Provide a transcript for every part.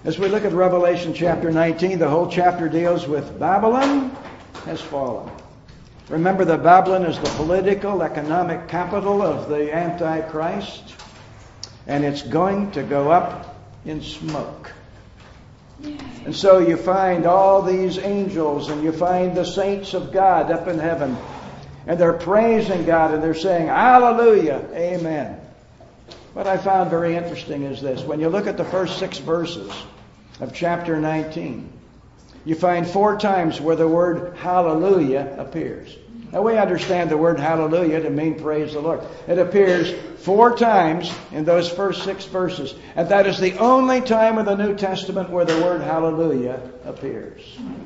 As we look at Revelation chapter 19, the whole chapter deals with Babylon has fallen. Remember that Babylon is the political, economic capital of the Antichrist, and it's going to go up in smoke. And so you find all these angels, and you find the saints of God up in heaven, and they're praising God, and they're saying, Hallelujah, Amen. What I found very interesting is this. When you look at the first 6 verses of chapter 19, you find 4 times where the word hallelujah appears. Now we understand the word hallelujah to mean praise the Lord. It appears 4 times in those first 6 verses. And that is the only time in the New Testament where the word hallelujah appears.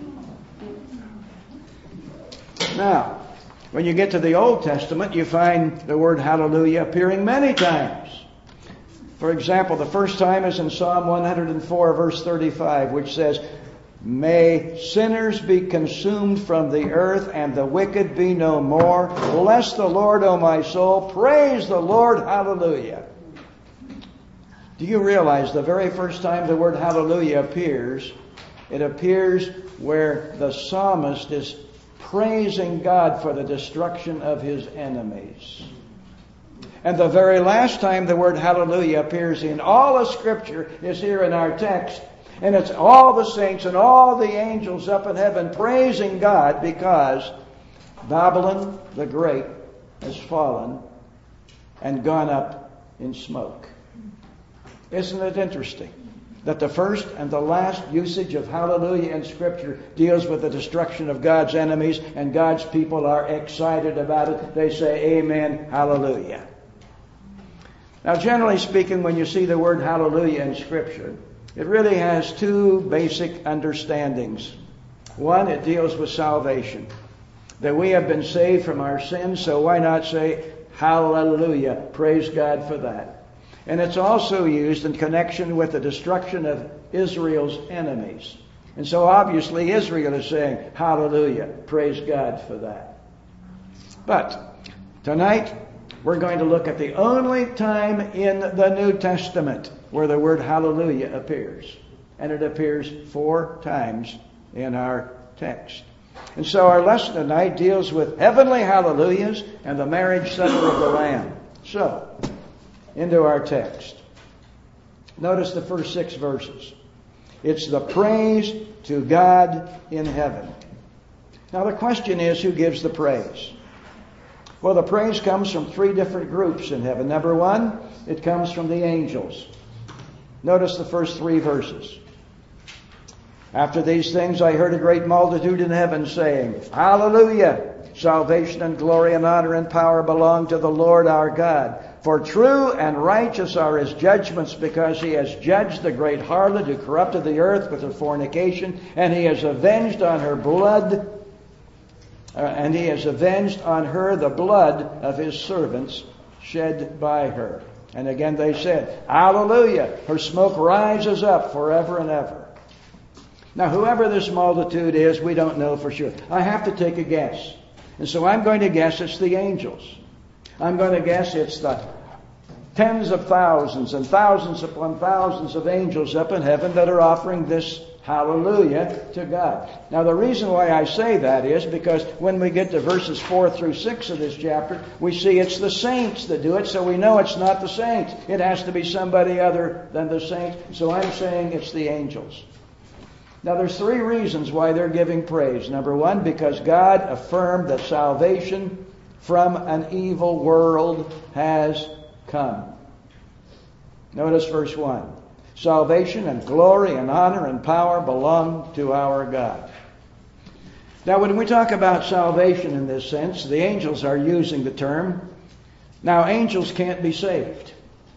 Now, when you get to the Old Testament, you find the word hallelujah appearing many times. For example, the first time is in Psalm 104, verse 35, which says, May sinners be consumed from the earth, and the wicked be no more. Bless the Lord, O my soul. Praise the Lord. Hallelujah. Do you realize the very first time the word hallelujah appears, it appears where the psalmist is praising God for the destruction of his enemies. And the very last time the word hallelujah appears in all of Scripture is here in our text. And it's all the saints and all the angels up in heaven praising God because Babylon the Great has fallen and gone up in smoke. Isn't it interesting that the first and the last usage of hallelujah in Scripture deals with the destruction of God's enemies, and God's people are excited about it. They say, Amen, hallelujah. Now, generally speaking, when you see the word hallelujah in Scripture, it really has 2 basic understandings. One, it deals with salvation. That we have been saved from our sins, so why not say, hallelujah, praise God for that. And it's also used in connection with the destruction of Israel's enemies. And so obviously Israel is saying, hallelujah, praise God for that. But tonight, we're going to look at the only time in the New Testament where the word hallelujah appears. And it appears 4 times in our text. And so our lesson tonight deals with heavenly hallelujahs and the marriage supper of the Lamb. So, into our text. Notice the first 6 verses. It's the praise to God in heaven. Now the question is, who gives the praise? Well, the praise comes from 3 different groups in heaven. Number 1, it comes from the angels. Notice the first 3 verses. After these things I heard a great multitude in heaven saying, Hallelujah! Salvation and glory and honor and power belong to the Lord our God. For true and righteous are his judgments, because he has judged the great harlot who corrupted the earth with her fornication, and he has avenged on her blood, and he has avenged on her the blood of his servants shed by her. And again they said, Hallelujah! Her smoke rises up forever and ever. Now, whoever this multitude is, we don't know for sure. I have to take a guess. And so I'm going to guess it's the angels. I'm going to guess it's the tens of thousands and thousands upon thousands of angels up in heaven that are offering this hallelujah to God. Now, the reason why I say that is because when we get to verses 4 through 6 of this chapter, we see it's the saints that do it, so we know it's not the saints. It has to be somebody other than the saints. So I'm saying it's the angels. Now, there's 3 reasons why they're giving praise. Number 1, because God affirmed that salvation from an evil world has come. Notice verse 1. Salvation and glory and honor and power belong to our God. Now, when we talk about salvation in this sense, the angels are using the term. Now, angels can't be saved.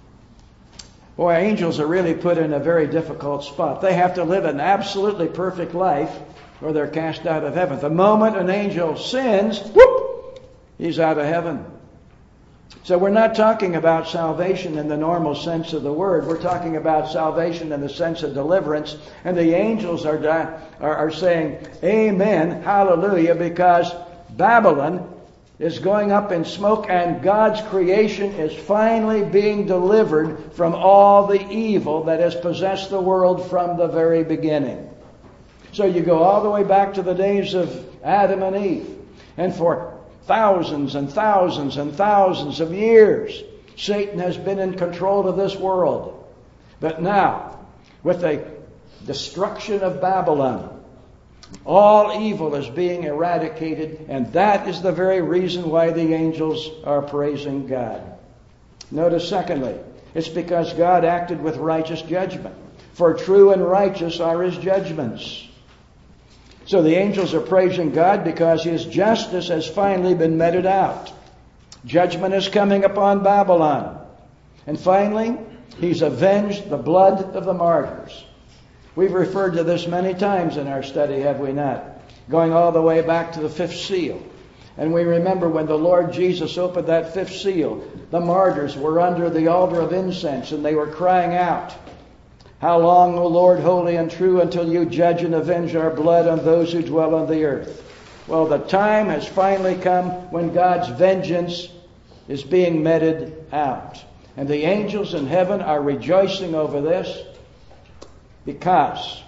Boy, angels are really put in a very difficult spot. They have to live an absolutely perfect life or they're cast out of heaven. The moment an angel sins, whoop, he's out of heaven. So we're not talking about salvation in the normal sense of the word. We're talking about salvation in the sense of deliverance. And the angels are saying, Amen, hallelujah, because Babylon is going up in smoke, and God's creation is finally being delivered from all the evil that has possessed the world from the very beginning. So you go all the way back to the days of Adam and Eve, and for thousands and thousands and thousands of years, Satan has been in control of this world. But now, with the destruction of Babylon, all evil is being eradicated, and that is the very reason why the angels are praising God. Notice, secondly, it's because God acted with righteous judgment. For true and righteous are His judgments. So the angels are praising God because His justice has finally been meted out. Judgment is coming upon Babylon. And finally, He's avenged the blood of the martyrs. We've referred to this many times in our study, have we not? Going all the way back to the fifth seal. And we remember when the Lord Jesus opened that fifth seal, the martyrs were under the altar of incense and they were crying out, "How long, O Lord, holy and true, until you judge and avenge our blood on those who dwell on the earth?" Well, the time has finally come when God's vengeance is being meted out. And the angels in heaven are rejoicing over this, because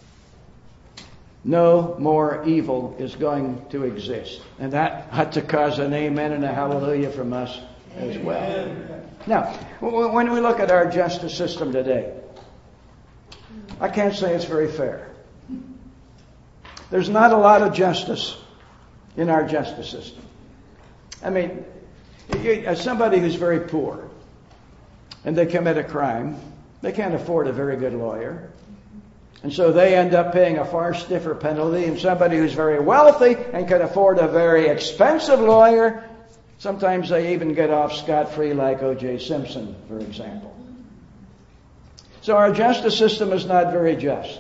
no more evil is going to exist. And that ought to cause an amen and a hallelujah from us as well. Now, when we look at our justice system today, I can't say it's very fair. There's not a lot of justice in our justice system. I mean, as somebody who's very poor and they commit a crime, they can't afford a very good lawyer. And so they end up paying a far stiffer penalty. And somebody who's very wealthy and can afford a very expensive lawyer, sometimes they even get off scot-free, like O.J. Simpson, for example. So our justice system is not very just.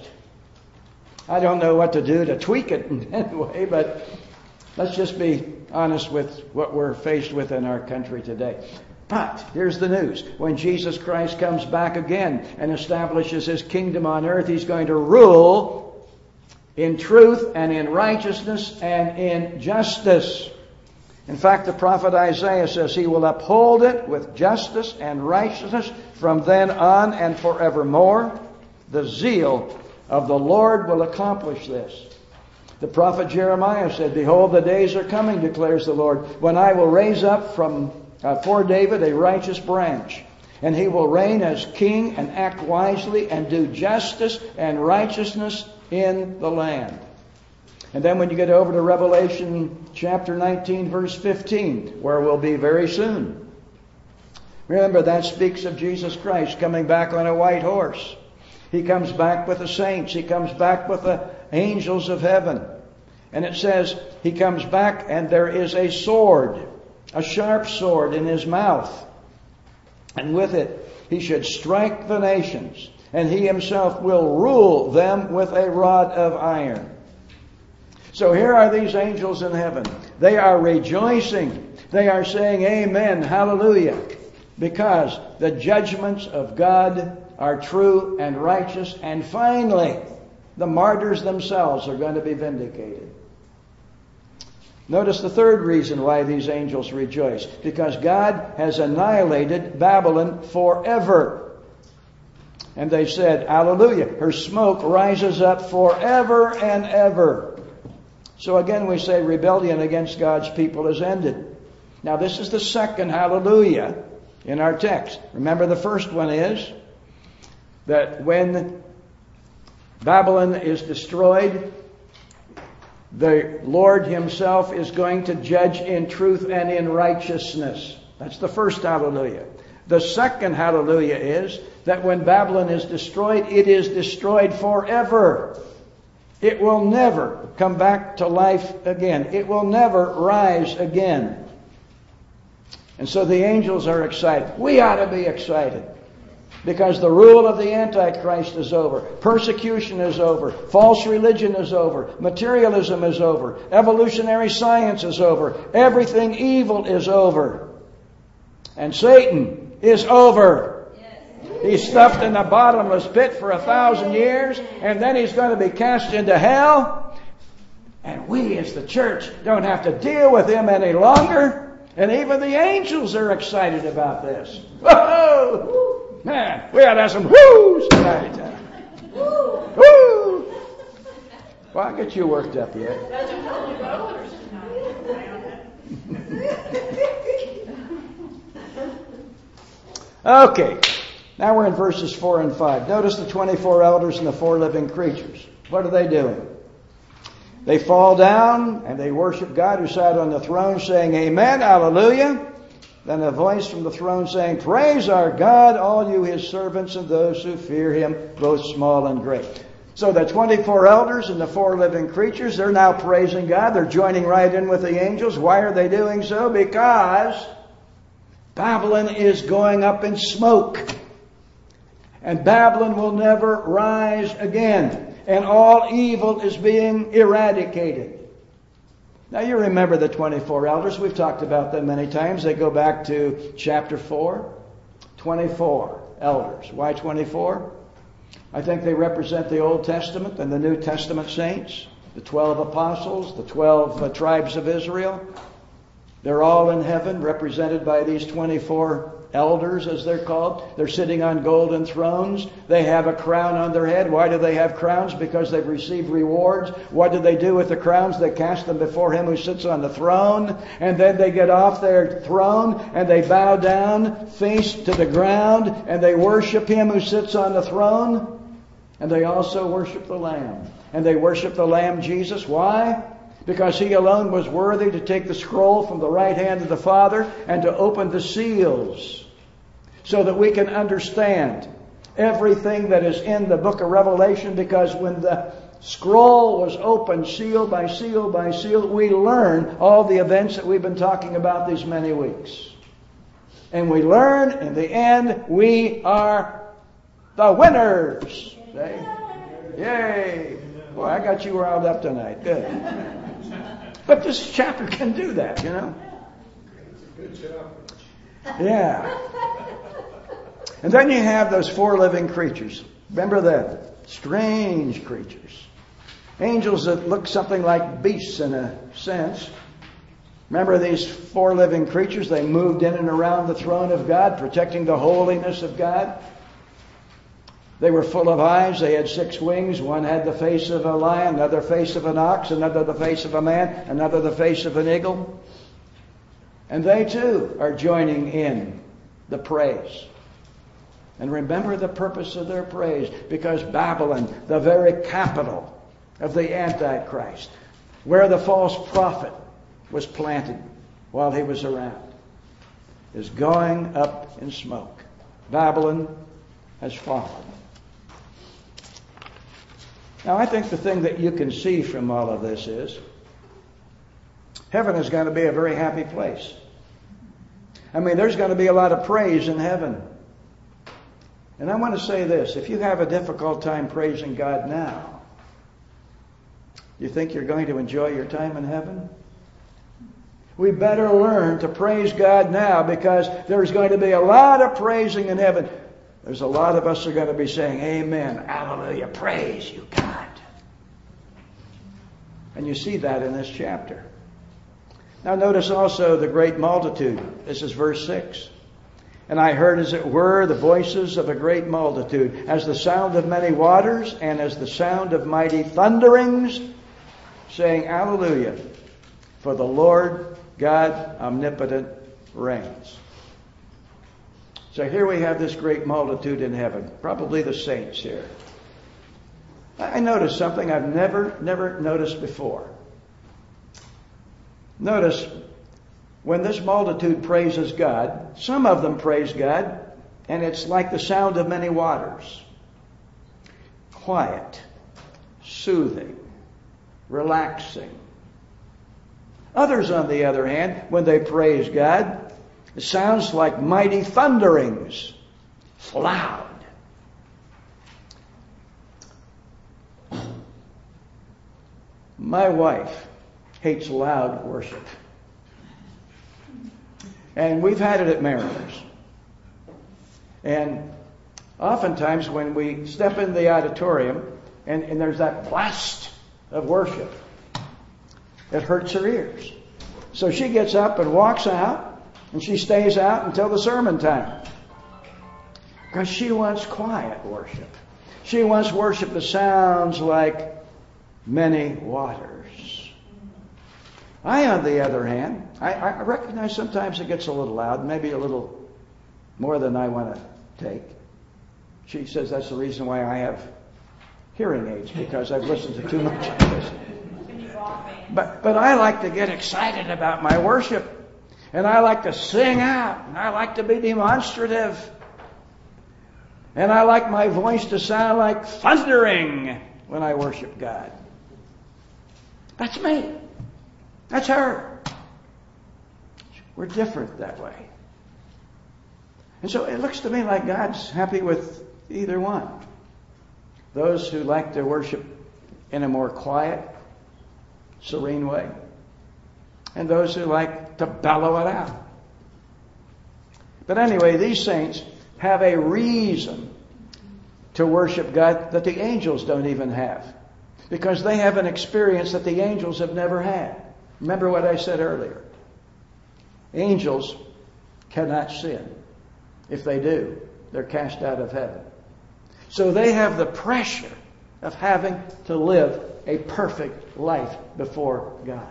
I don't know what to do to tweak it in any way, but let's just be honest with what we're faced with in our country today. But here's the news. When Jesus Christ comes back again and establishes His kingdom on earth, He's going to rule in truth and in righteousness and in justice. In fact, the prophet Isaiah says He will uphold it with justice and righteousness from then on and forevermore. The zeal of the Lord will accomplish this. The prophet Jeremiah said, "Behold, the days are coming, declares the Lord, when I will raise up for David a righteous branch, and he will reign as king and act wisely and do justice and righteousness in the land." And then when you get over to Revelation chapter 19, verse 15, where we'll be very soon, remember that speaks of Jesus Christ coming back on a white horse. He comes back with the saints. He comes back with the angels of heaven. And it says He comes back and there is a sword, a sharp sword in His mouth. And with it He should strike the nations, and He Himself will rule them with a rod of iron. So here are these angels in heaven. They are rejoicing. They are saying amen, hallelujah, because the judgments of God are true and righteous, and finally the martyrs themselves are going to be vindicated. Notice the third reason why these angels rejoice. Because God has annihilated Babylon forever. And they said, hallelujah, her smoke rises up forever and ever. So again we say rebellion against God's people has ended. Now this is the second hallelujah in our text. Remember, the first one is that when Babylon is destroyed, the Lord Himself is going to judge in truth and in righteousness. That's the first hallelujah. The second hallelujah is that when Babylon is destroyed, it is destroyed forever. It will never come back to life again. It will never rise again. And so the angels are excited. We ought to be excited. Because the rule of the Antichrist is over. Persecution is over. False religion is over. Materialism is over. Evolutionary science is over. Everything evil is over. And Satan is over. He's stuffed in the bottomless pit for 1,000 years, and then he's going to be cast into hell. And we as the church don't have to deal with him any longer. And even the angels are excited about this. Whoa! Man, we ought to have some whoos tonight. Woo! Well, I'll get you worked up yet. Okay, now we're in verses 4 and 5. Notice the 24 elders and the 4 living creatures. What are they doing? They fall down and they worship God who sat on the throne, saying, Amen, hallelujah. Then a voice from the throne saying, Praise our God, all you his servants and those who fear him, both small and great. So the 24 elders and the 4 living creatures, they're now praising God. They're joining right in with the angels. Why are they doing so? Because Babylon is going up in smoke. And Babylon will never rise again. And all evil is being eradicated. Now you remember the 24 elders. We've talked about them many times. They go back to chapter 4. 24 elders. Why 24? I think they represent the Old Testament and the New Testament saints. The 12 apostles, the 12 tribes of Israel. They're all in heaven, represented by these 24 elders, as they're called. They're sitting on golden thrones. They have a crown on their head. Why do they have crowns? Because they've received rewards. What do they do with the crowns? They cast them before him who sits on the throne. And then they get off their throne and they bow down, face to the ground, and they worship him who sits on the throne. And they also worship the Lamb. And they worship the Lamb Jesus. Why? Because he alone was worthy to take the scroll from the right hand of the Father and to open the seals so that we can understand everything that is in the book of Revelation. Because when the scroll was opened, seal by seal by seal, we learn all the events that we've been talking about these many weeks. And we learn, in the end, we are the winners. Say, yay! Boy, I got you riled up tonight. Good. But this chapter can do that, you know. Good chapter. Yeah. And then you have those 4 living creatures. Remember them? Strange creatures. Angels that look something like beasts in a sense. Remember these 4 living creatures? They moved in and around the throne of God, protecting the holiness of God. They were full of eyes. They had 6 wings. One had the face of a lion, another face of an ox, another the face of a man, another the face of an eagle. And they too are joining in the praise. And remember the purpose of their praise, because Babylon, the very capital of the Antichrist, where the false prophet was planted while he was around, is going up in smoke. Babylon has fallen. Now, I think the thing that you can see from all of this is heaven is going to be a very happy place. I mean, there's going to be a lot of praise in heaven. And I want to say this. If you have a difficult time praising God now, you think you're going to enjoy your time in heaven? We better learn to praise God now, because there's going to be a lot of praising in heaven. There's a lot of us who are going to be saying, Amen, hallelujah, praise you, God. And you see that in this chapter. Now notice also the great multitude. This is verse 6. And I heard, as it were, the voices of a great multitude, as the sound of many waters, and as the sound of mighty thunderings, saying, Hallelujah, for the Lord God omnipotent reigns. So here we have this great multitude in heaven, probably the saints here. I noticed something I've never noticed before. Notice, when this multitude praises God, some of them praise God, and it's like the sound of many waters. Quiet, soothing, relaxing. Others, on the other hand, when they praise God, it sounds like mighty thunderings, loud. My wife hates loud worship. And we've had it at Mariners. And oftentimes when we step in the auditorium and there's that blast of worship, It hurts her ears. So she gets up and walks out, and she stays out until the sermon time. Because she wants quiet worship. She wants worship that sounds like many waters. I, on the other hand, I recognize sometimes it gets a little loud, maybe a little more than I want to take. She says that's the reason why I have hearing aids, because I've listened to too much of this. But I like to get excited about my worship, and I like to sing out, and I like to be demonstrative, and I like my voice to sound like thundering when I worship God. That's me. That's her. We're different that way. And so it looks to me like God's happy with either one. Those who like to worship in a more quiet, serene way, and those who like to bellow it out. But anyway, these saints have a reason to worship God that the angels don't even have, because they have an experience that the angels have never had. Remember what I said earlier. Angels cannot sin. If they do, they're cast out of heaven. So they have the pressure of having to live a perfect life before God.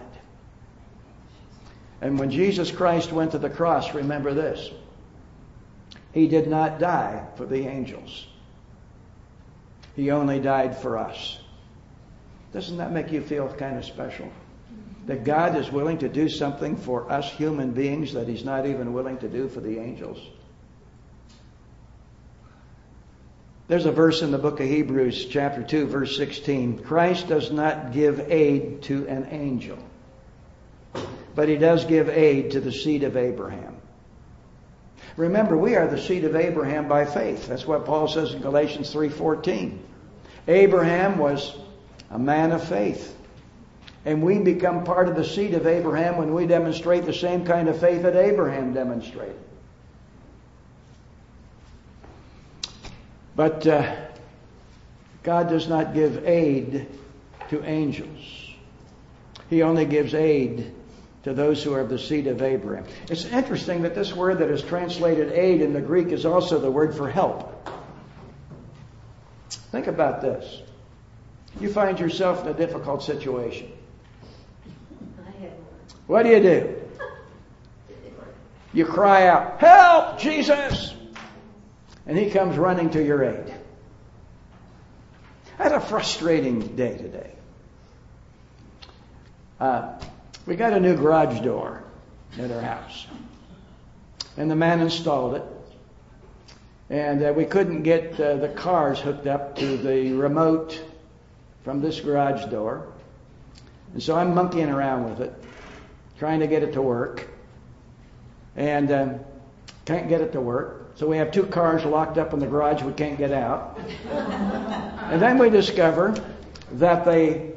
And when Jesus Christ went to the cross, remember this: He did not die for the angels. He only died for us. Doesn't that make you feel kind of special? That God is willing to do something for us human beings that He's not even willing to do for the angels. There's a verse in the book of Hebrews, chapter 2, verse 16. Christ does not give aid to an angel, but He does give aid to the seed of Abraham. Remember, we are the seed of Abraham by faith. That's what Paul says in Galatians 3:14. Abraham was a man of faith. And we become part of the seed of Abraham when we demonstrate the same kind of faith that Abraham demonstrated. But God does not give aid to angels. He only gives aid to those who are of the seed of Abraham. It's interesting that this word that is translated aid in the Greek is also the word for help. Think about this. You find yourself in a difficult situation. What do? You cry out, "Help, Jesus!" And He comes running to your aid. I had a frustrating day today. We got a new garage door at our house. And the man installed it. And we couldn't get the cars hooked up to the remote from this garage door. And so I'm monkeying around with it, trying to get it to work. And can't get it to work. So we have two cars locked up in the garage we can't get out. And then we discover that the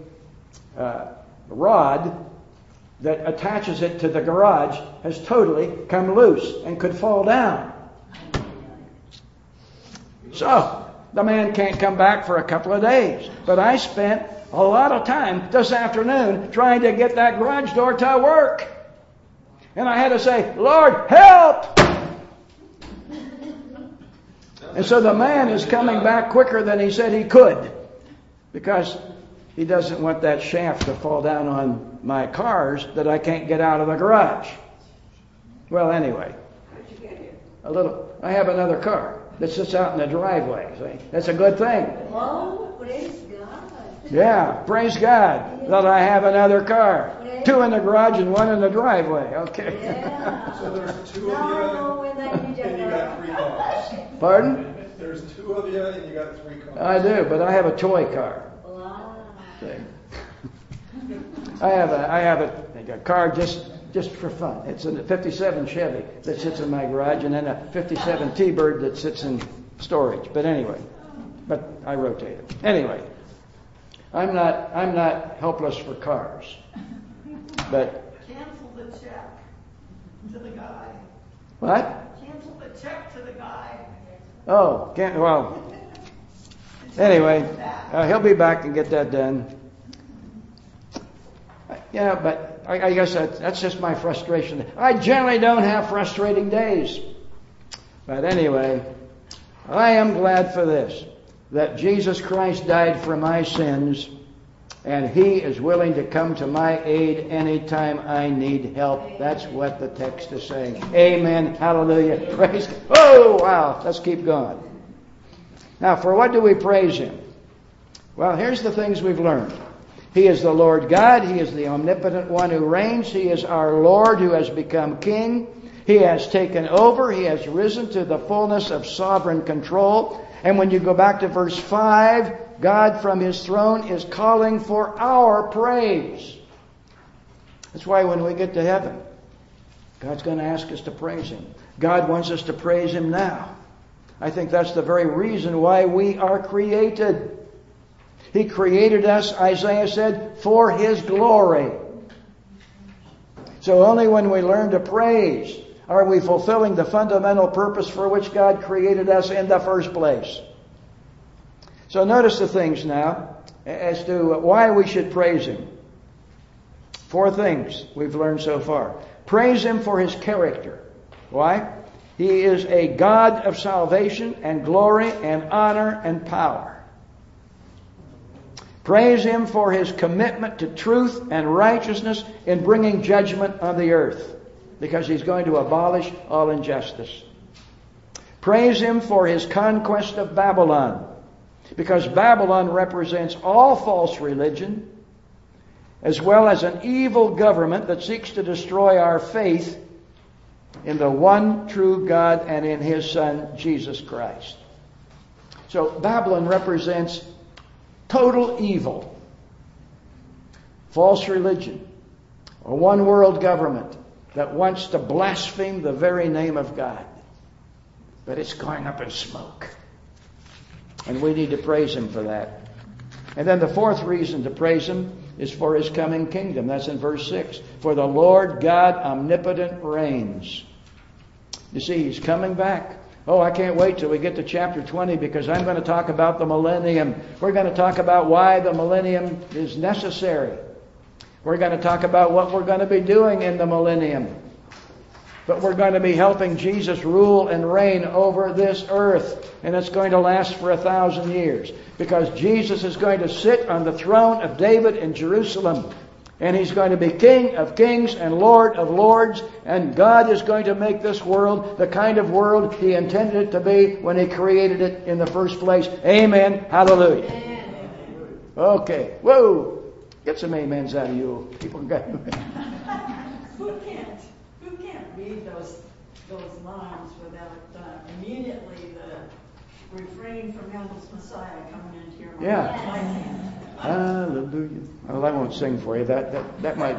rod that attaches it to the garage has totally come loose and could fall down. So the man can't come back for a couple of days. But I spent a lot of time this afternoon trying to get that garage door to work. And I had to say, "Lord, help!" And so the man is coming back quicker than he said he could, because he doesn't want that shaft to fall down on my cars that I can't get out of the garage. Well, anyway, I have another car that sits out in the driveway. See? That's a good thing. Oh, praise God. Yeah, praise God that I have another car. Two in the garage and one in the driveway. Okay. Yeah. So there's two of you, and you got 3 cars. Pardon? There's 2 of you, and you got 3 cars. I do, but I have a toy car. Wow. See? I have a car just for fun. It's a 57 Chevy that sits in my garage, and then a 57 T-Bird that sits in storage. But anyway, I rotate it. Anyway, I'm not helpless for cars. But cancel the check to the guy. what? Cancel the check to the guy. Oh, anyway, he'll be back and get that done. Yeah, but I guess that's just my frustration. I generally don't have frustrating days. But anyway, I am glad for this, that Jesus Christ died for my sins, and He is willing to come to my aid anytime I need help. That's what the text is saying. Amen. Hallelujah. Praise God. Oh, wow. Let's keep going. Now, for what do we praise Him? Well, here's the things we've learned. He is the Lord God. He is the omnipotent one who reigns. He is our Lord who has become King. He has taken over. He has risen to the fullness of sovereign control. And when you go back to verse 5, God from His throne is calling for our praise. That's why when we get to heaven, God's going to ask us to praise Him. God wants us to praise Him now. I think that's the very reason why we are created. He created us, Isaiah said, for His glory. So only when we learn to praise are we fulfilling the fundamental purpose for which God created us in the first place. So notice the things now as to why we should praise Him. 4 things we've learned so far. Praise Him for His character. Why? He is a God of salvation and glory and honor and power. Praise Him for His commitment to truth and righteousness in bringing judgment on the earth, because He's going to abolish all injustice. Praise Him for His conquest of Babylon, because Babylon represents all false religion, as well as an evil government that seeks to destroy our faith in the one true God and in His Son, Jesus Christ. So Babylon represents total evil, false religion, a one world government that wants to blaspheme the very name of God. But it's going up in smoke. And we need to praise Him for that. And then the 4th reason to praise Him is for His coming kingdom. That's in verse 6. For the Lord God omnipotent reigns. You see, He's coming back. Oh, I can't wait till we get to chapter 20, because I'm going to talk about the millennium. We're going to talk about why the millennium is necessary. We're going to talk about what we're going to be doing in the millennium. But we're going to be helping Jesus rule and reign over this earth. And it's going to last for 1,000 years. Because Jesus is going to sit on the throne of David in Jerusalem. And He's going to be King of kings and Lord of lords. And God is going to make this world the kind of world He intended it to be when He created it in the first place. Amen. Hallelujah. Amen. Okay. Whoa. Get some amens out of you. People got Who can't read those lines without immediately the refrain from Handel's Messiah coming into your mind? Yeah. Hallelujah. Well, I won't sing for you. That might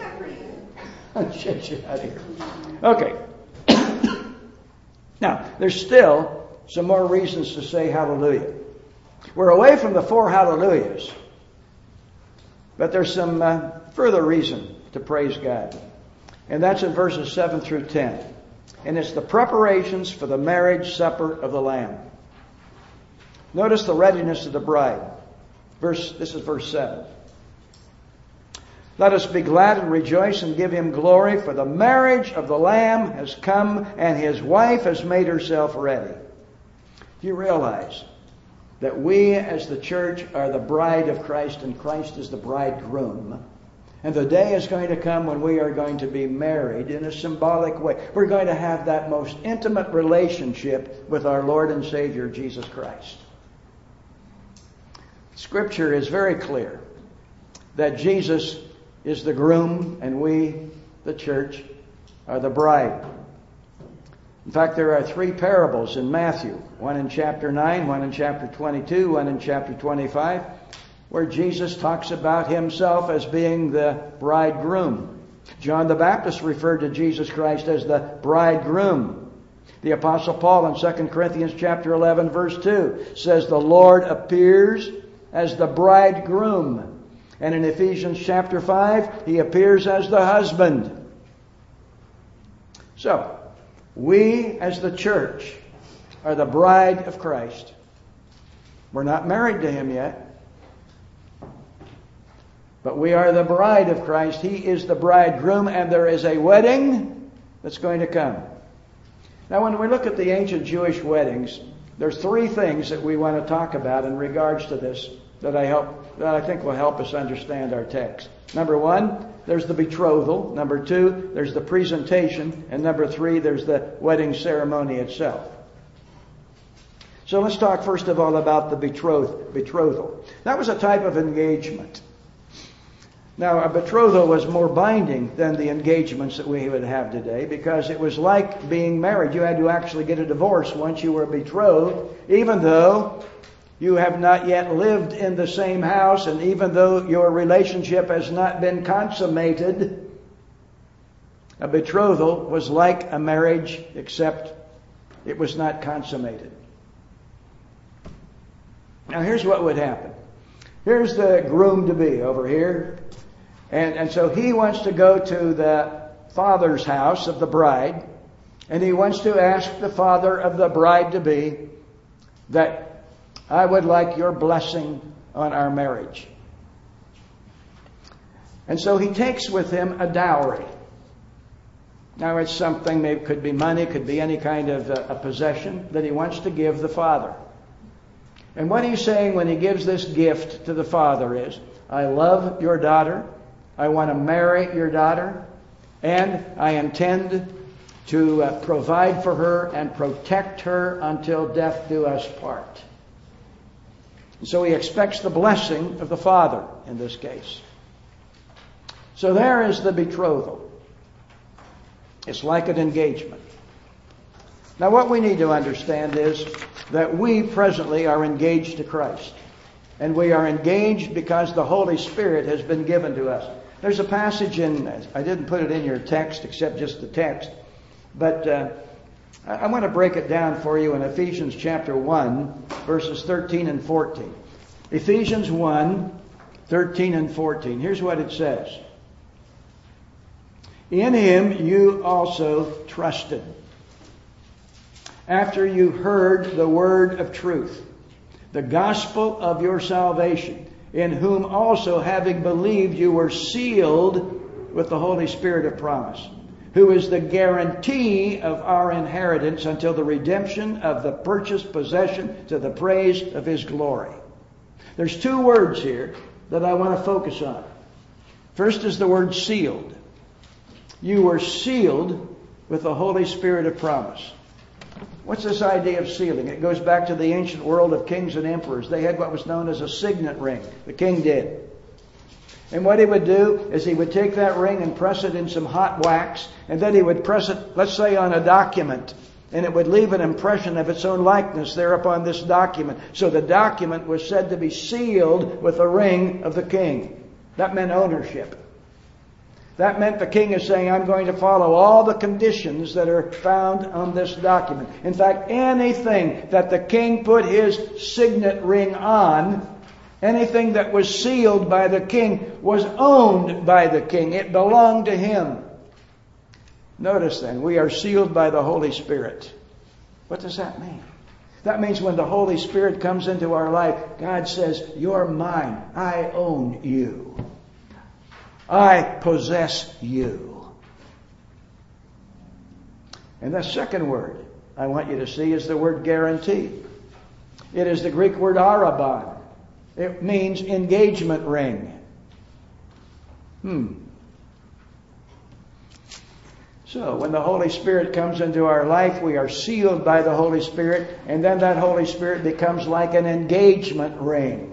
shut you out of here. Okay. Now, there's still some more reasons to say hallelujah. We're away from the 4 hallelujahs. But there's some further reason to praise God. And that's in verses 7 through 10. And it's the preparations for the marriage supper of the Lamb. Notice the readiness of the bride. This is verse 7. Let us be glad and rejoice and give Him glory, for the marriage of the Lamb has come, and His wife has made herself ready. Do you realize that we as the church are the bride of Christ, and Christ is the bridegroom? And the day is going to come when we are going to be married in a symbolic way. We're going to have that most intimate relationship with our Lord and Savior, Jesus Christ. Scripture is very clear that Jesus is the groom and we, the church, are the bride. In fact, there are 3 parables in Matthew. One in chapter 9, one in chapter 22, one in chapter 25, where Jesus talks about Himself as being the bridegroom. John the Baptist referred to Jesus Christ as the bridegroom. The Apostle Paul in 2 Corinthians chapter 11, verse 2 says the Lord appears as the bridegroom. And in Ephesians chapter 5, He appears as the husband. So, we as the church are the bride of Christ. We're not married to Him yet. But we are the bride of Christ. He is the bridegroom, and there is a wedding that's going to come. Now, when we look at the ancient Jewish weddings, there's three things that we want to talk about in regards to this that I think will help us understand our text. Number one, there's the betrothal. Number two, there's the presentation. And number three, there's the wedding ceremony itself. So let's talk first of all about the betrothal. That was a type of engagement. Now, a betrothal was more binding than the engagements that we would have today, because it was like being married. You had to actually get a divorce once you were betrothed, even though you have not yet lived in the same house, and even though your relationship has not been consummated. A betrothal was like a marriage, except it was not consummated. Now, here's what would happen. Here's the groom-to-be over here. And so he wants to go to the father's house of the bride, and he wants to ask the father of the bride-to-be that I would like your blessing on our marriage. And so he takes with him a dowry. Now it's something, maybe could be money, could be any kind of a possession that he wants to give the father. And what he's saying when he gives this gift to the father is, I love your daughter, I want to marry your daughter, and I intend to provide for her and protect her until death do us part. And so he expects the blessing of the father in this case. So there is the betrothal. It's like an engagement. Now what we need to understand is that we presently are engaged to Christ. And we are engaged because the Holy Spirit has been given to us. There's a passage I didn't put it in your text except just the text, but I want to break it down for you in Ephesians chapter 1, verses 13 and 14. Ephesians 1, 13 and 14. Here's what it says. In him you also trusted, after you heard the word of truth, the gospel of your salvation, in whom also, having believed, you were sealed with the Holy Spirit of promise, who is the guarantee of our inheritance until the redemption of the purchased possession to the praise of his glory. There's two words here that I want to focus on. First is the word sealed. You were sealed with the Holy Spirit of promise. What's this idea of sealing? It goes back to the ancient world of kings and emperors. They had what was known as a signet ring. The king did. And what he would do is he would take that ring and press it in some hot wax, and then he would press it, let's say, on a document, and it would leave an impression of its own likeness there upon this document. So the document was said to be sealed with the ring of the king. That meant ownership. That meant the king is saying, I'm going to follow all the conditions that are found on this document. In fact, anything that the king put his signet ring on, anything that was sealed by the king, was owned by the king. It belonged to him. Notice then, we are sealed by the Holy Spirit. What does that mean? That means when the Holy Spirit comes into our life, God says, you're mine. I own you. I possess you. And the second word I want you to see is the word guarantee. It is the Greek word arabon. It means engagement ring. So when the Holy Spirit comes into our life, we are sealed by the Holy Spirit, and then that Holy Spirit becomes like an engagement ring,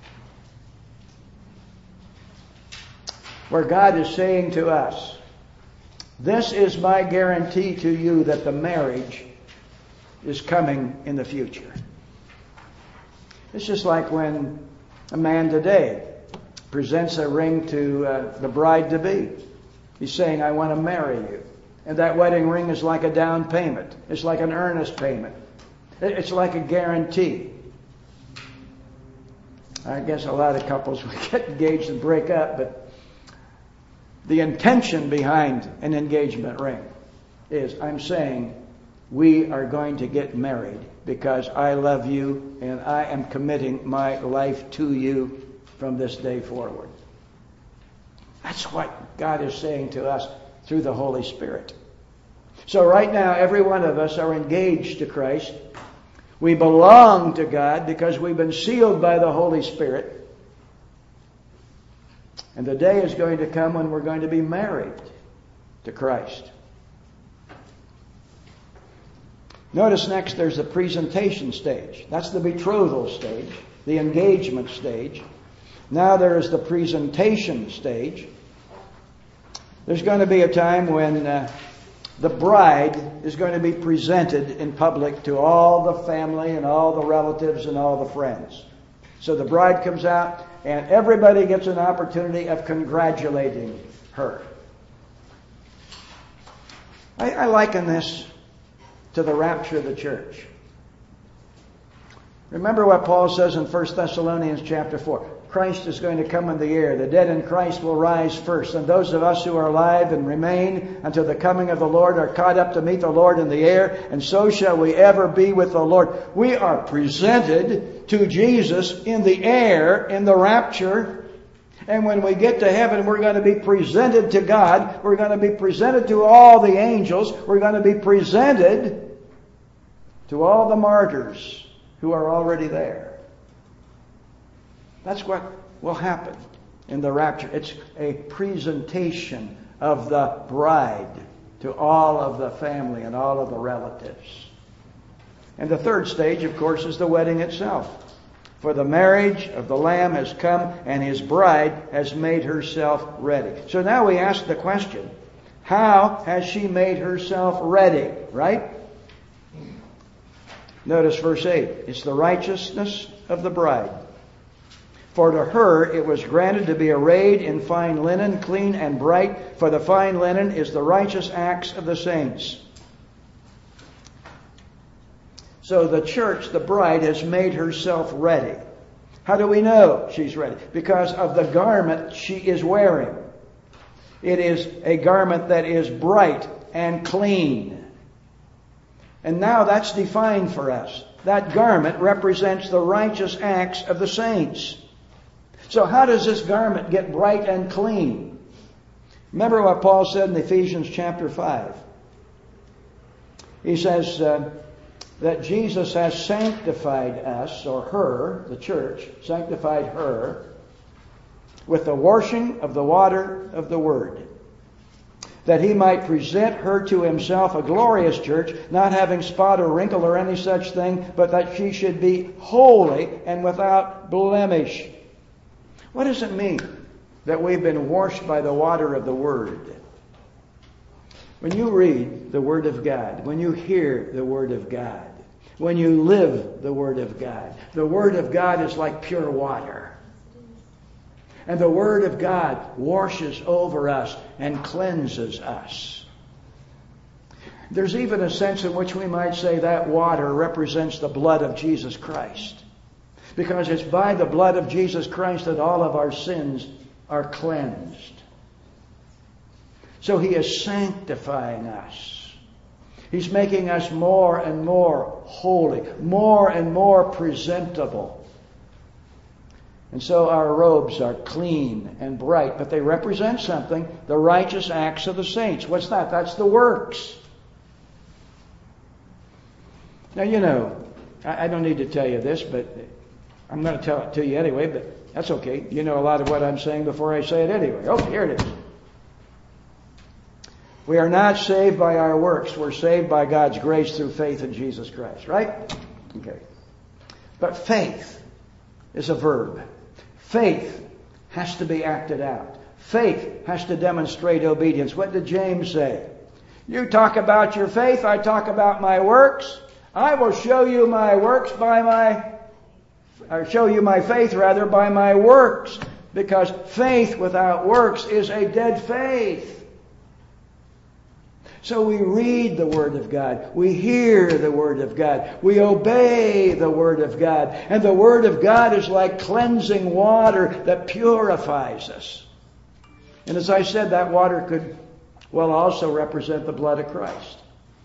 where God is saying to us, this is my guarantee to you that the marriage is coming in the future. It's just like when a man today presents a ring to the bride-to-be. He's saying, I want to marry you. And that wedding ring is like a down payment. It's like an earnest payment. It's like a guarantee. I guess a lot of couples would get engaged and break up, but the intention behind an engagement ring is, I'm saying, we are going to get married because I love you and I am committing my life to you from this day forward. That's what God is saying to us through the Holy Spirit. So right now, every one of us are engaged to Christ. We belong to God because we've been sealed by the Holy Spirit. And the day is going to come when we're going to be married to Christ. Notice next there's the presentation stage. That's the betrothal stage, the engagement stage. Now there is the presentation stage. There's going to be a time when the bride is going to be presented in public to all the family and all the relatives and all the friends. So the bride comes out and everybody gets an opportunity of congratulating her. I liken this to the rapture of the church. Remember what Paul says in 1 Thessalonians chapter 4. Christ is going to come in the air. The dead in Christ will rise first. And those of us who are alive and remain until the coming of the Lord are caught up to meet the Lord in the air. And so shall we ever be with the Lord. We are presented to Jesus in the air, in the rapture. And when we get to heaven, we're going to be presented to God. We're going to be presented to all the angels. We're going to be presented to all the martyrs who are already there. That's what will happen in the rapture. It's a presentation of the bride to all of the family and all of the relatives. And the third stage, of course, is the wedding itself. For the marriage of the Lamb has come, and His bride has made herself ready. So now we ask the question, how has she made herself ready? Right? Notice verse 8. It's the righteousness of the bride. For to her it was granted to be arrayed in fine linen, clean and bright, for the fine linen is the righteous acts of the saints. So the church, the bride, has made herself ready. How do we know she's ready? Because of the garment she is wearing. It is a garment that is bright and clean. And now that's defined for us. That garment represents the righteous acts of the saints. So how does this garment get bright and clean? Remember what Paul said in Ephesians chapter 5. He says that Jesus has sanctified us, or her, the church, sanctified her with the washing of the water of the Word, that He might present her to Himself a glorious church, not having spot or wrinkle or any such thing, but that she should be holy and without blemish. What does it mean that we've been washed by the water of the Word? When you read the Word of God, when you hear the Word of God, when you live the Word of God is like pure water. And the Word of God washes over us and cleanses us. There's even a sense in which we might say that water represents the blood of Jesus Christ. Because it's by the blood of Jesus Christ that all of our sins are cleansed. So He is sanctifying us. He's making us more and more holy, more and more presentable. And so our robes are clean and bright, but they represent something, the righteous acts of the saints. What's that? That's the works. Now, you know, I don't need to tell you this, but I'm going to tell it to you anyway, but that's okay. You know a lot of what I'm saying before I say it anyway. Okay, here it is. We are not saved by our works. We're saved by God's grace through faith in Jesus Christ, right? Okay. But faith is a verb. Faith has to be acted out. Faith has to demonstrate obedience. What did James say? You talk about your faith, I talk about my works. I will show you my works show you my faith by my works. Because faith without works is a dead faith. So we read the Word of God. We hear the Word of God. We obey the Word of God. And the Word of God is like cleansing water that purifies us. And as I said, that water could also represent the blood of Christ.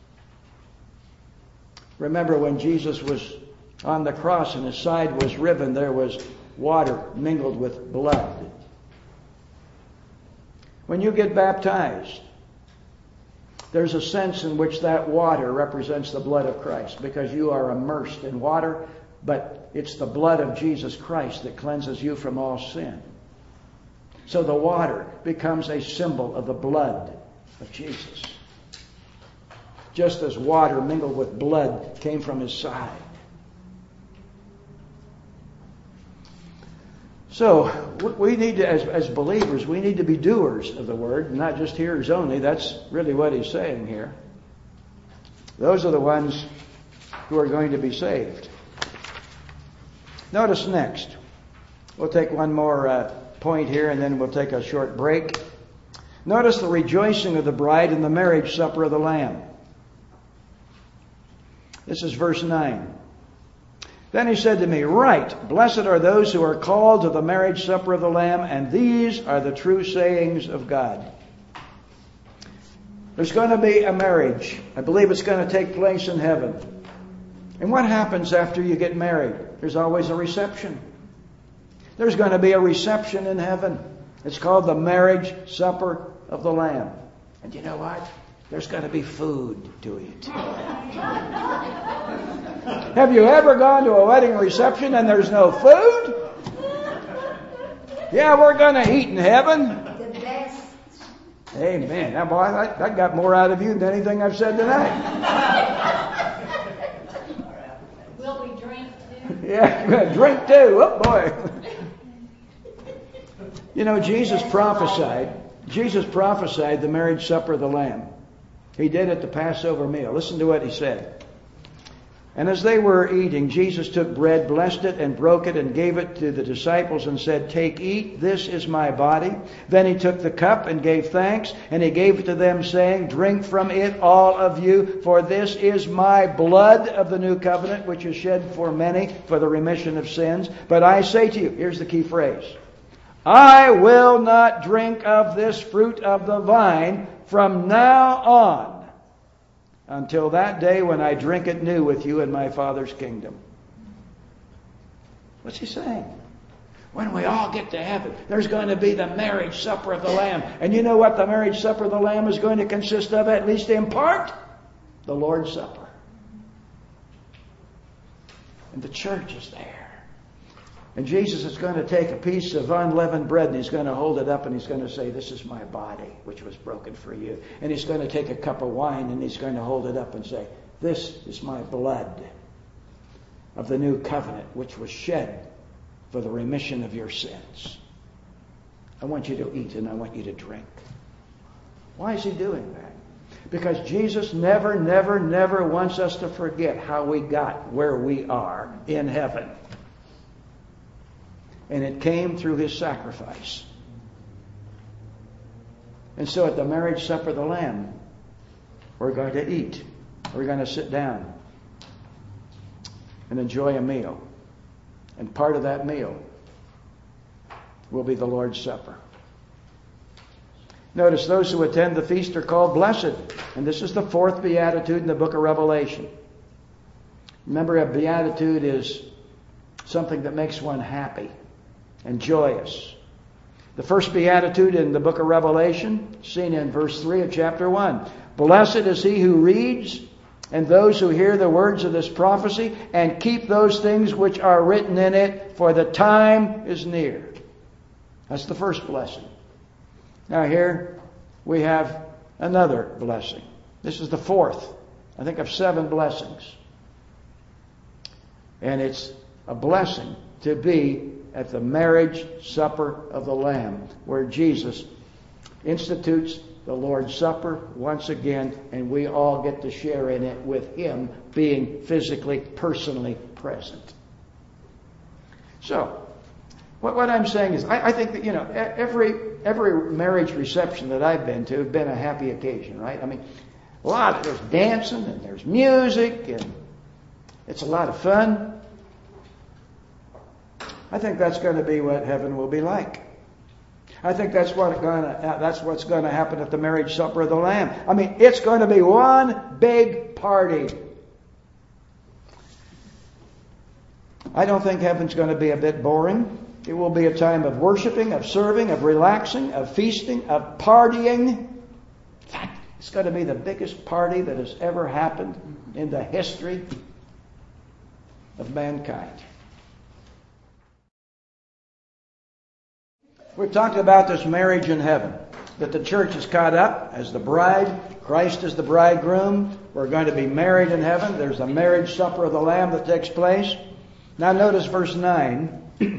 Remember when Jesus was on the cross and His side was riven, there was water mingled with blood. When you get baptized, there's a sense in which that water represents the blood of Christ, because you are immersed in water, but it's the blood of Jesus Christ that cleanses you from all sin. So the water becomes a symbol of the blood of Jesus. Just as water mingled with blood came from his side. So we need to, as believers, we need to be doers of the word, not just hearers only. That's really what he's saying here. Those are the ones who are going to be saved. Notice next. We'll take one more point here and then we'll take a short break. Notice the rejoicing of the bride in the marriage supper of the Lamb. This is verse 9. Then he said to me, "Write, blessed are those who are called to the marriage supper of the Lamb, and these are the true sayings of God." There's going to be a marriage. I believe it's going to take place in heaven. And what happens after you get married? There's always a reception. There's going to be a reception in heaven. It's called the marriage supper of the Lamb. And you know what? There's going to be food to eat. Have you ever gone to a wedding reception and there's no food? Yeah, we're going to eat in heaven. The best. Amen. Now, boy, that got more out of you than anything I've said tonight. Will we drink too? Yeah, drink too. Oh, boy. You know, Jesus prophesied the marriage supper of the Lamb. He did at the Passover meal. Listen to what he said. "And as they were eating, Jesus took bread, blessed it, and broke it, and gave it to the disciples, and said, 'Take, eat, this is my body.' Then he took the cup and gave thanks, and he gave it to them, saying, 'Drink from it, all of you, for this is my blood of the new covenant, which is shed for many for the remission of sins. But I say to you,'" here's the key phrase, "I will not drink of this fruit of the vine from now on until that day when I drink it new with you in my Father's kingdom." What's he saying? When we all get to heaven, there's going to be the marriage supper of the Lamb. And you know what the marriage supper of the Lamb is going to consist of, at least in part? The Lord's Supper. And the church is there. And Jesus is going to take a piece of unleavened bread and he's going to hold it up and he's going to say, "This is my body, which was broken for you." And he's going to take a cup of wine and he's going to hold it up and say, "This is my blood of the new covenant, which was shed for the remission of your sins. I want you to eat and I want you to drink." Why is he doing that? Because Jesus never, never, never wants us to forget how we got where we are in heaven. And it came through his sacrifice. And so at the marriage supper of the Lamb, we're going to eat. We're going to sit down and enjoy a meal. And part of that meal will be the Lord's Supper. Notice those who attend the feast are called blessed. And this is the fourth beatitude in the book of Revelation. Remember, a beatitude is something that makes one happy and joyous. The first beatitude in the book of Revelation, seen in verse 3 of chapter 1. "Blessed is he who reads, and those who hear the words of this prophecy, and keep those things which are written in it, for the time is near." That's the first blessing. Now here we have another blessing. This is the fourth, I think, of 7 blessings. And it's a blessing to be at the marriage supper of the Lamb, where Jesus institutes the Lord's Supper once again, and we all get to share in it with him being physically, personally present. So, what I'm saying is, I think that, every marriage reception that I've been to has been a happy occasion, right? I mean, there's dancing and there's music and it's a lot of fun. I think that's going to be what heaven will be like. I think that's what's going to happen at the marriage supper of the Lamb. I mean, it's going to be one big party. I don't think heaven's going to be a bit boring. It will be a time of worshiping, of serving, of relaxing, of feasting, of partying. In fact, it's going to be the biggest party that has ever happened in the history of mankind. We've talked about this marriage in heaven, that the church is caught up as the bride. Christ is the bridegroom. We're going to be married in heaven. There's a marriage supper of the Lamb that takes place. Now notice verse 9.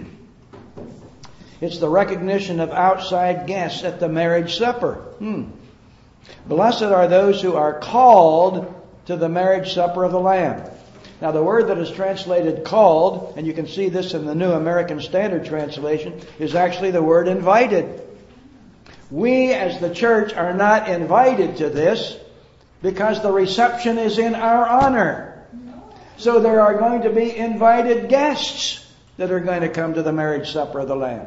It's the recognition of outside guests at the marriage supper. Blessed are those who are called to the marriage supper of the Lamb. Now the word that is translated called, and you can see this in the New American Standard Translation, is actually the word invited. We as the church are not invited to this because the reception is in our honor. So there are going to be invited guests that are going to come to the marriage supper of the Lamb.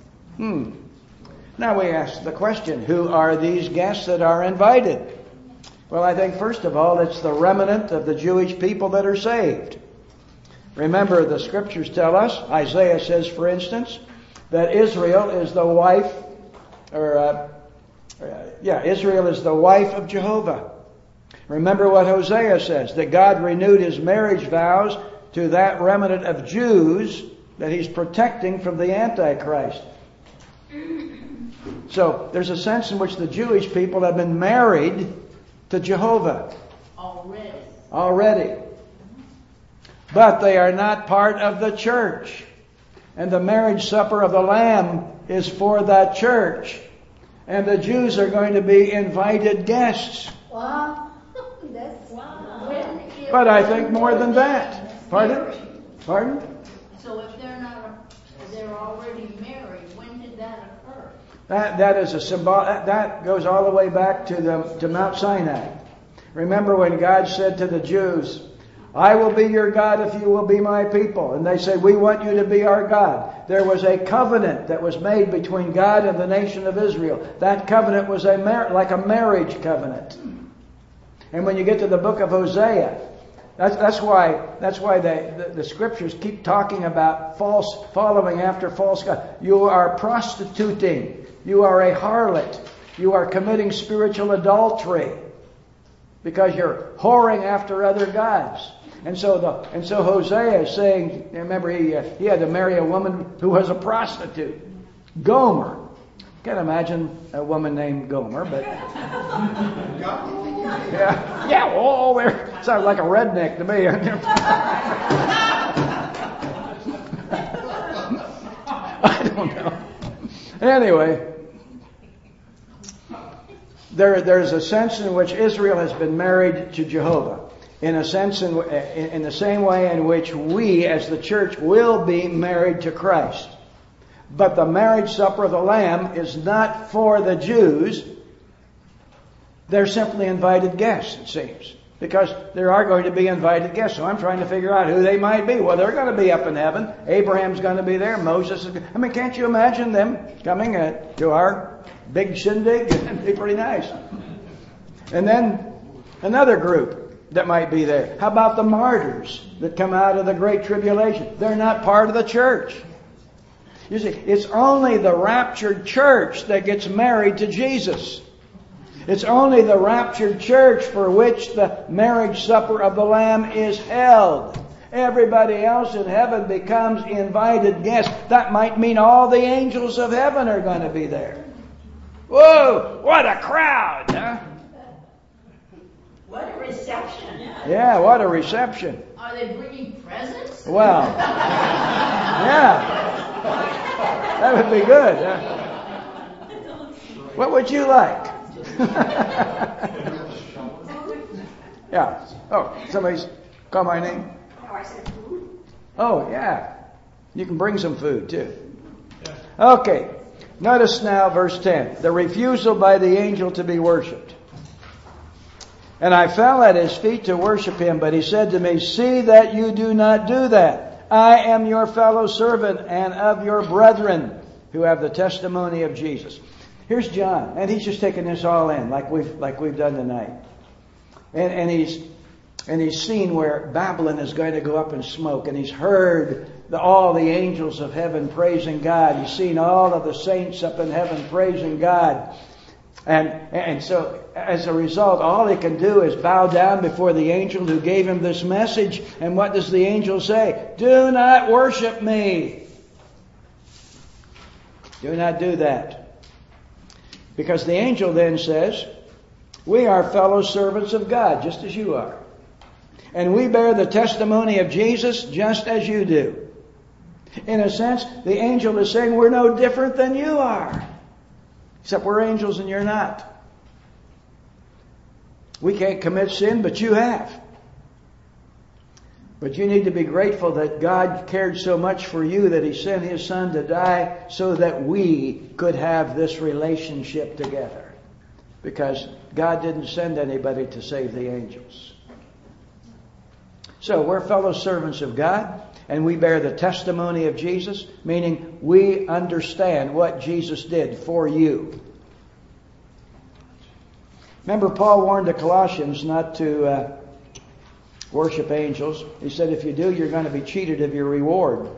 Now we ask the question, who are these guests that are invited? Well, I think first of all, it's the remnant of the Jewish people that are saved. Remember, the scriptures tell us, Isaiah says, for instance, that Israel is the wife, Israel is the wife of Jehovah. Remember what Hosea says, that God renewed His marriage vows to that remnant of Jews that He's protecting from the Antichrist. So there's a sense in which the Jewish people have been married to Jehovah. Already. But they are not part of the church. And the marriage supper of the Lamb is for that church. And the Jews are going to be invited guests. Wow. But I think more than that. Pardon? So if they're already married, when did that occur? That is a symbol. That goes all the way back to Mount Sinai. Remember when God said to the Jews, I will be your God if you will be my people. And they said, we want you to be our God. There was a covenant that was made between God and the nation of Israel. That covenant was like a marriage covenant. And when you get to the book of Hosea, that's why the scriptures keep talking about following after false gods. You are prostituting. You are a harlot. You are committing spiritual adultery because you're whoring after other gods. And so Hosea is saying, remember he had to marry a woman who was a prostitute, Gomer. Can't imagine a woman named Gomer, but there sounds like a redneck to me. I don't know. Anyway, there's a sense in which Israel has been married to Jehovah. In a sense, in the same way in which we, as the church, will be married to Christ. But the marriage supper of the Lamb is not for the Jews. They're simply invited guests, it seems. Because there are going to be invited guests. So I'm trying to figure out who they might be. Well, they're going to be up in heaven. Abraham's going to be there. Moses is... can't you imagine them coming to our big shindig? It'd be pretty nice. And then another group that might be there. How about the martyrs that come out of the Great Tribulation? They're not part of the church. You see, it's only the raptured church that gets married to Jesus. It's only the raptured church for which the marriage supper of the Lamb is held. Everybody else in heaven becomes invited guests. That might mean all the angels of heaven are going to be there. Whoa, what a crowd, huh? What a reception. Yeah, what a reception. Are they bringing presents? Well, yeah. That would be good. What would you like? Yeah. Oh, somebody's call my name? Oh, I said food. Oh, yeah. You can bring some food, too. Okay. Notice now verse 10. The refusal by the angel to be worshipped. And I fell at his feet to worship him, but he said to me, see that you do not do that. I am your fellow servant and of your brethren who have the testimony of Jesus. Here's John, and he's just taking this all in, like we've done tonight. And he's And he's seen where Babylon is going to go up in smoke. And he's heard all the angels of heaven praising God. He's seen all of the saints up in heaven praising God. And so, as a result, all he can do is bow down before the angel who gave him this message. And what does the angel say? Do not worship me. Do not do that. Because the angel then says, we are fellow servants of God, just as you are. And we bear the testimony of Jesus just as you do. In a sense, the angel is saying we're no different than you are. Except we're angels and you're not. We can't commit sin, but you have. But you need to be grateful that God cared so much for you that He sent His Son to die so that we could have this relationship together. Because God didn't send anybody to save the angels. So we're fellow servants of God, and we bear the testimony of Jesus, meaning we understand what Jesus did for you. Remember, Paul warned the Colossians not to worship angels. He said, if you do, you're going to be cheated of your reward.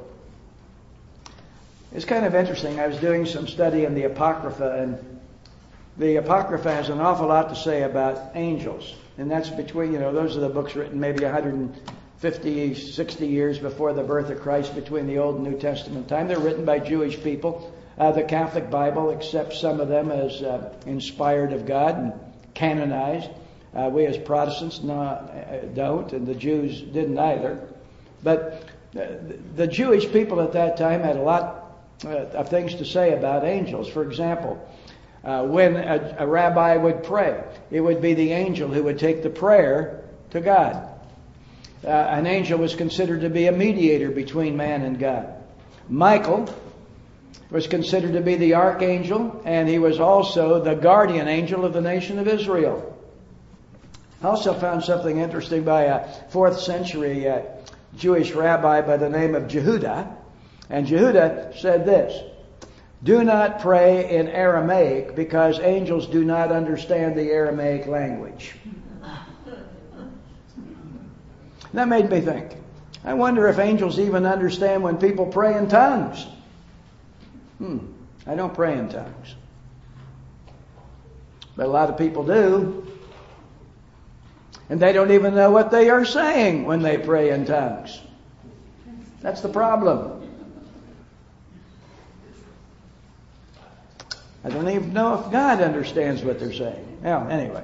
It's kind of interesting. I was doing some study in the Apocrypha, and the Apocrypha has an awful lot to say about angels. And that's between, those are the books written maybe 150, 60 years before the birth of Christ, between the Old and New Testament time. They're written by Jewish people. The Catholic Bible accepts some of them as inspired of God and canonized. We as Protestants don't, and the Jews didn't either. But the Jewish people at that time had a lot of things to say about angels. For example, when a rabbi would pray, it would be the angel who would take the prayer to God. An angel was considered to be a mediator between man and God. Michael was considered to be the archangel, and he was also the guardian angel of the nation of Israel. I also found something interesting by a 4th century Jewish rabbi by the name of Jehuda. And Jehuda said this: do not pray in Aramaic because angels do not understand the Aramaic language. That made me think. I wonder if angels even understand when people pray in tongues. I don't pray in tongues. But a lot of people do. And they don't even know what they are saying when they pray in tongues. That's the problem. I don't even know if God understands what they're saying. Now, anyway.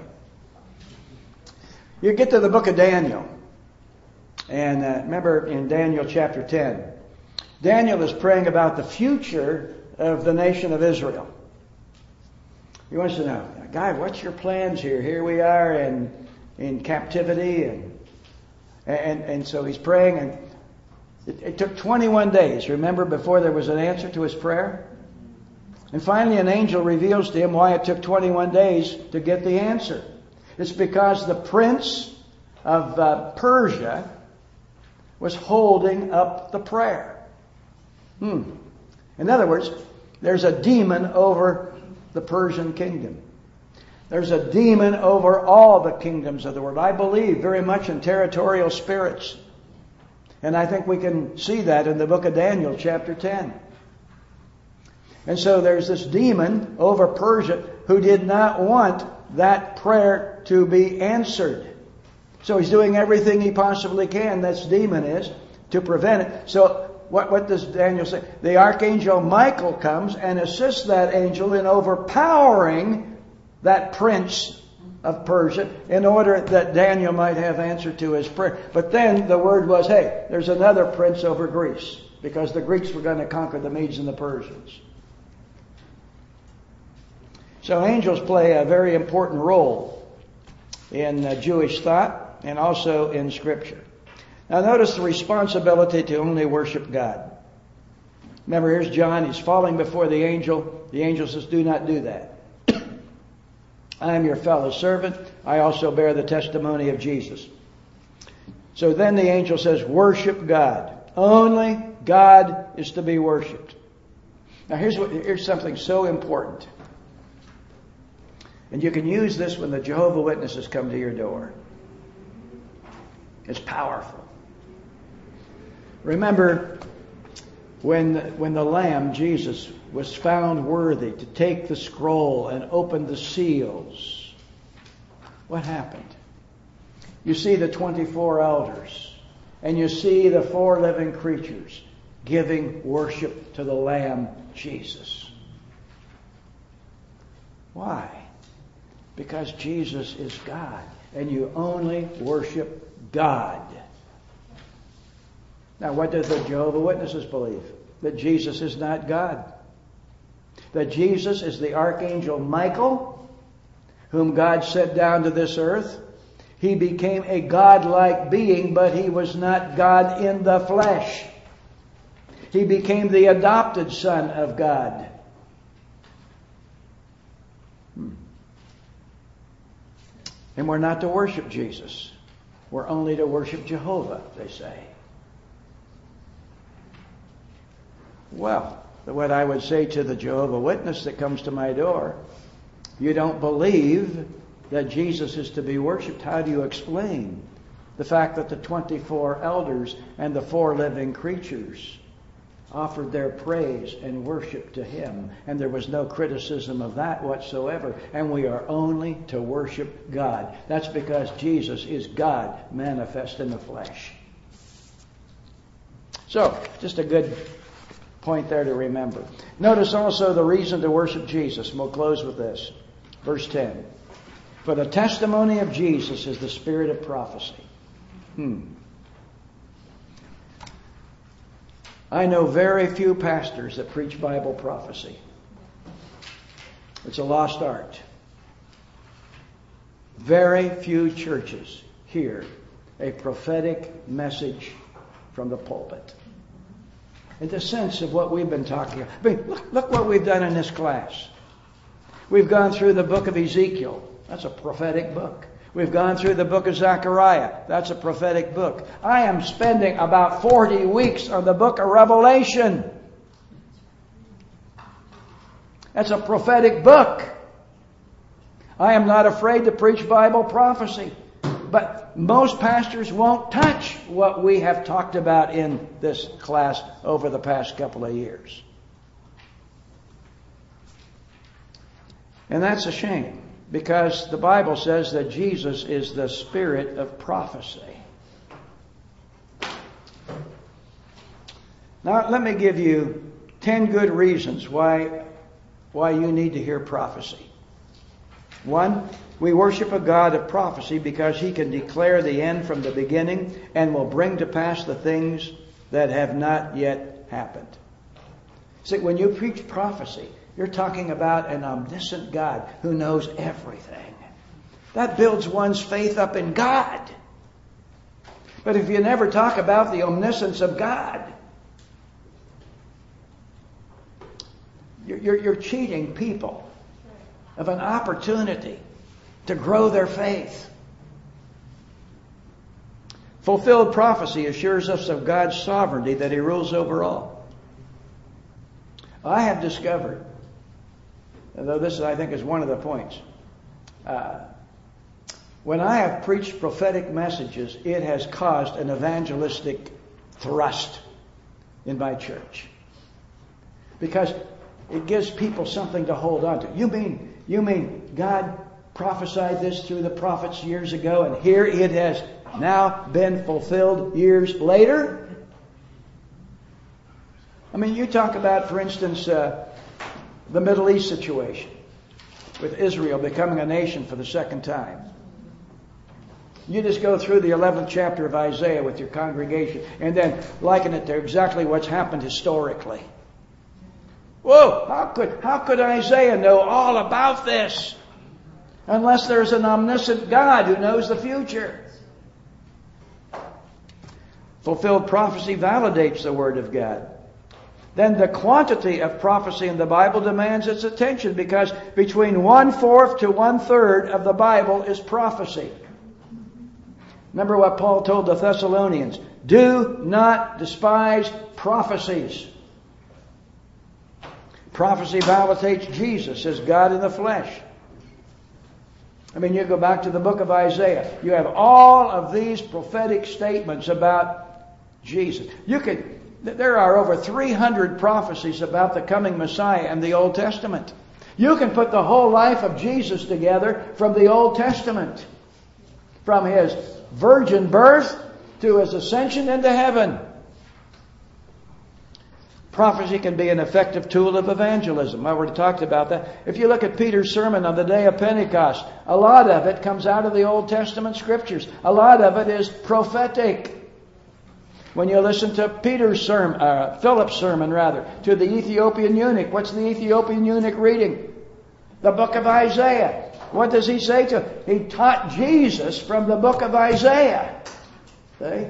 You get to the book of Daniel. And remember in Daniel chapter 10, Daniel is praying about the future of the nation of Israel. He wants to know, God, what's your plans here? Here we are in captivity, and so he's praying, and it took 21 days, remember, before there was an answer to his prayer. And finally an angel reveals to him why it took 21 days to get the answer. It's because the prince of Persia was holding up the prayer. In other words, there's a demon over the Persian kingdom. There's a demon over all the kingdoms of the world. I believe very much in territorial spirits. And I think we can see that in the book of Daniel, chapter 10. And so there's this demon over Persia who did not want that prayer to be answered. So he's doing everything he possibly can, this demon is, to prevent it. So what does Daniel say? The archangel Michael comes and assists that angel in overpowering that prince of Persia in order that Daniel might have answer to his prayer. But then the word was, hey, there's another prince over Greece, because the Greeks were going to conquer the Medes and the Persians. So angels play a very important role in Jewish thought and also in Scripture. Now notice the responsibility to only worship God. Remember, here's John. He's falling before the angel. The angel says, do not do that. I am your fellow servant. I also bear the testimony of Jesus. So then the angel says, worship God. Only God is to be worshipped. Now here's something so important. And you can use this when the Jehovah's Witnesses come to your door. is powerful. Remember when the Lamb, Jesus, was found worthy to take the scroll and open the seals, what happened? You see the 24 elders, and you see the 4 living creatures giving worship to the Lamb, Jesus. Why? Because Jesus is God, and you only worship God. Now, what do the Jehovah's Witnesses believe? That Jesus is not God. That Jesus is the Archangel Michael, whom God sent down to this earth. He became a God-like being, but he was not God in the flesh. He became the adopted Son of God. And we're not to worship Jesus. We're only to worship Jehovah, they say. Well, what I would say to the Jehovah's Witness that comes to my door, you don't believe that Jesus is to be worshipped. How do you explain the fact that the 24 elders and the 4 living creatures offered their praise and worship to him, and there was no criticism of that whatsoever, and we are only to worship God? That's because Jesus is God manifest in the flesh. So, just a good point there to remember. Notice also the reason to worship Jesus, and we'll close with this. Verse 10. For the testimony of Jesus is the spirit of prophecy. I know very few pastors that preach Bible prophecy. It's a lost art. Very few churches hear a prophetic message from the pulpit. In the sense of what we've been talking about. I mean, look what we've done in this class. We've gone through the book of Ezekiel. That's a prophetic book. We've gone through the book of Zechariah. That's a prophetic book. I am spending about 40 weeks on the book of Revelation. That's a prophetic book. I am not afraid to preach Bible prophecy. But most pastors won't touch what we have talked about in this class over the past couple of years. And that's a shame, because the Bible says that Jesus is the spirit of prophecy. Now, let me give you 10 good reasons why you need to hear prophecy. 1, we worship a God of prophecy because he can declare the end from the beginning and will bring to pass the things that have not yet happened. See, when you preach prophecy, you're talking about an omniscient God who knows everything. That builds one's faith up in God. But if you never talk about the omniscience of God, you're cheating people of an opportunity to grow their faith. Fulfilled prophecy assures us of God's sovereignty, that he rules over all. I have discovered, though this I think is one of the points, when I have preached prophetic messages, it has caused an evangelistic thrust in my church. Because it gives people something to hold on to. You mean God prophesied this through the prophets years ago, and here it has now been fulfilled years later? I mean, you talk about, for instance, the Middle East situation, with Israel becoming a nation for the second time. You just go through the 11th chapter of Isaiah with your congregation and then liken it to exactly what's happened historically. Whoa, how could Isaiah know all about this? Unless there's an omniscient God who knows the future. Fulfilled prophecy validates the Word of God. Then the quantity of prophecy in the Bible demands its attention, because between 1/4 to 1/3 of the Bible is prophecy. Remember what Paul told the Thessalonians. Do not despise prophecies. Prophecy validates Jesus as God in the flesh. I mean, you go back to the book of Isaiah. You have all of these prophetic statements about Jesus. There are over 300 prophecies about the coming Messiah in the Old Testament. You can put the whole life of Jesus together from the Old Testament. From His virgin birth to His ascension into heaven. Prophecy can be an effective tool of evangelism. I already talked about that. If you look at Peter's sermon on the day of Pentecost, a lot of it comes out of the Old Testament Scriptures. A lot of it is prophetic. When you listen to Philip's sermon to the Ethiopian eunuch, what's the Ethiopian eunuch reading? The book of Isaiah. What does he say to him? He taught Jesus from the book of Isaiah. See?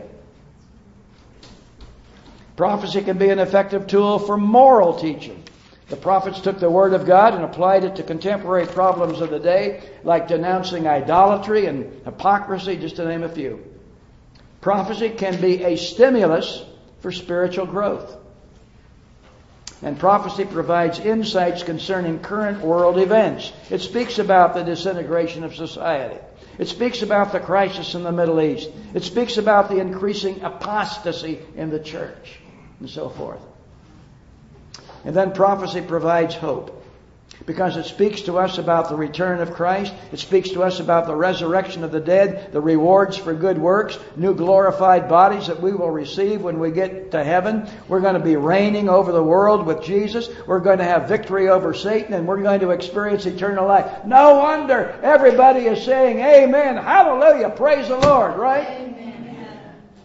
Prophecy can be an effective tool for moral teaching. The prophets took the Word of God and applied it to contemporary problems of the day, like denouncing idolatry and hypocrisy, just to name a few. Prophecy can be a stimulus for spiritual growth. And prophecy provides insights concerning current world events. It speaks about the disintegration of society. It speaks about the crisis in the Middle East. It speaks about the increasing apostasy in the church, and so forth. And then prophecy provides hope, because it speaks to us about the return of Christ. It speaks to us about the resurrection of the dead, the rewards for good works, new glorified bodies that we will receive when we get to heaven. We're going to be reigning over the world with Jesus. We're going to have victory over Satan, and we're going to experience eternal life. No wonder everybody is saying amen, hallelujah, praise the Lord, right? Amen.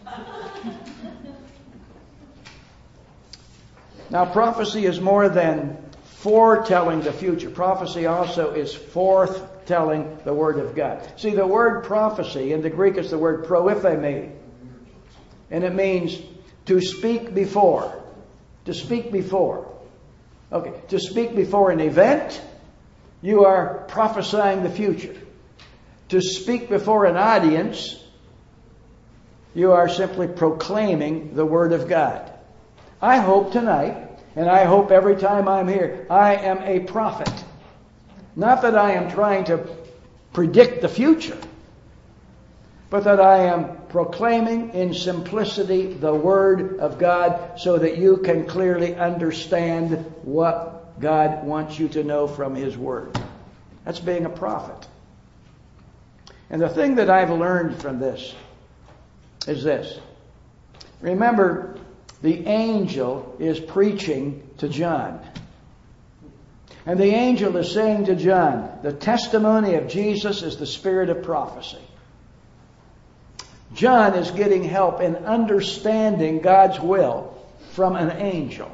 Now, prophecy is more than foretelling the future. Prophecy also is forthtelling the Word of God. See, the word prophecy in the Greek is the word proipheme. And it means to speak before. To speak before. Okay, to speak before an event, you are prophesying the future. To speak before an audience, you are simply proclaiming the Word of God. I hope tonight, and I hope every time I'm here, I am a prophet. Not that I am trying to predict the future, but that I am proclaiming in simplicity the Word of God so that you can clearly understand what God wants you to know from His Word. That's being a prophet. And the thing that I've learned from this is this. Remember, the angel is preaching to John. And the angel is saying to John, the testimony of Jesus is the spirit of prophecy. John is getting help in understanding God's will from an angel.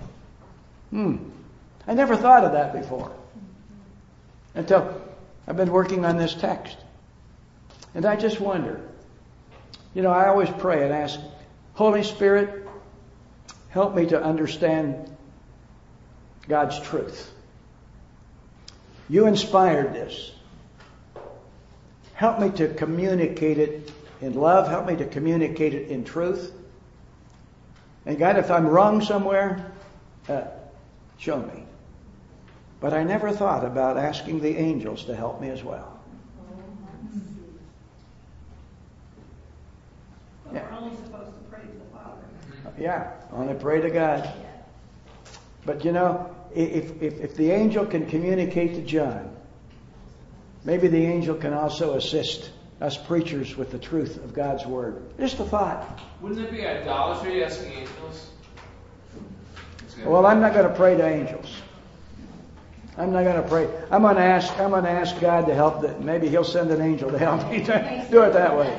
I never thought of that before, until I've been working on this text. And I just wonder, I always pray and ask, Holy Spirit, help me to understand God's truth. You inspired this. Help me to communicate it in love. Help me to communicate it in truth. And God, if I'm wrong somewhere, show me. But I never thought about asking the angels to help me as well. But we're only supposed to pray to the Father. Yeah, only pray to God. But if the angel can communicate to John, maybe the angel can also assist us preachers with the truth of God's Word. Just a thought. Wouldn't it be idolatry asking angels? Well, I'm not going to pray to angels. I'm not going to pray. I'm going to ask God to help. Maybe He'll send an angel to help me to do it that way.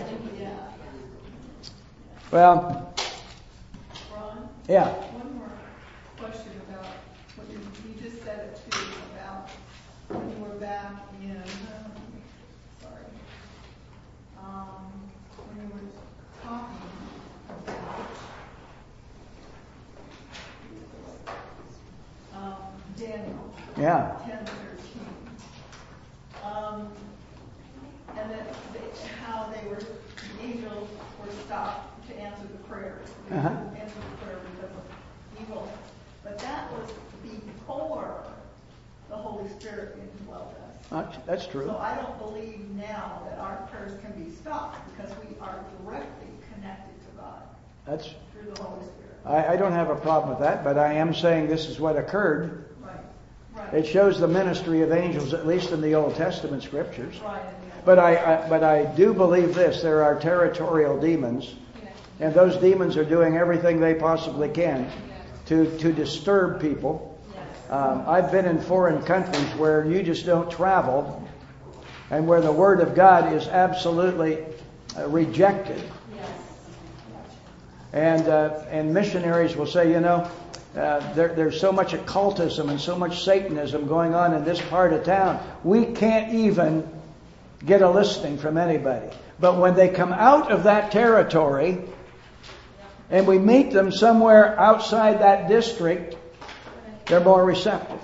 Well, Ron? yeah. One more question about what you just said it too, about when you were back in, when you were talking about Daniel. Yeah. 10:13. And then how the angels were stopped to answer the prayers. They couldn't answer the prayer because of evil. But that was before the Holy Holy Spirit indwelled us. That's true. So I don't believe now that our prayers can be stopped because we are directly connected to God That's. through the Holy Spirit. I don't have a problem with that, but I am saying this is what occurred. Right. It shows the ministry of angels, at least in the Old Testament scriptures. Right. But I do believe this: there are territorial demons, and those demons are doing everything they possibly can to disturb people. I've been in foreign countries where you just don't travel, and where the Word of God is absolutely rejected. And missionaries will say, there's so much occultism and so much Satanism going on in this part of town. We can't even get a listening from anybody. But when they come out of that territory and we meet them somewhere outside that district, they're more receptive.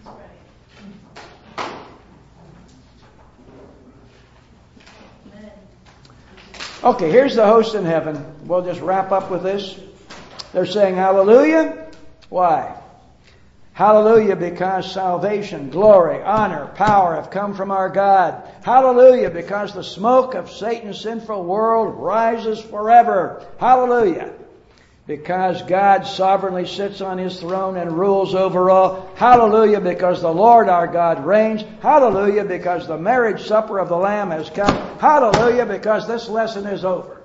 Okay, here's the host in heaven. We'll just wrap up with this. They're saying hallelujah. Why? Hallelujah, because salvation, glory, honor, power have come from our God. Hallelujah, because the smoke of Satan's sinful world rises forever. Hallelujah, because God sovereignly sits on His throne and rules over all. Hallelujah, because the Lord our God reigns. Hallelujah, because the marriage supper of the Lamb has come. Hallelujah, because this lesson is over.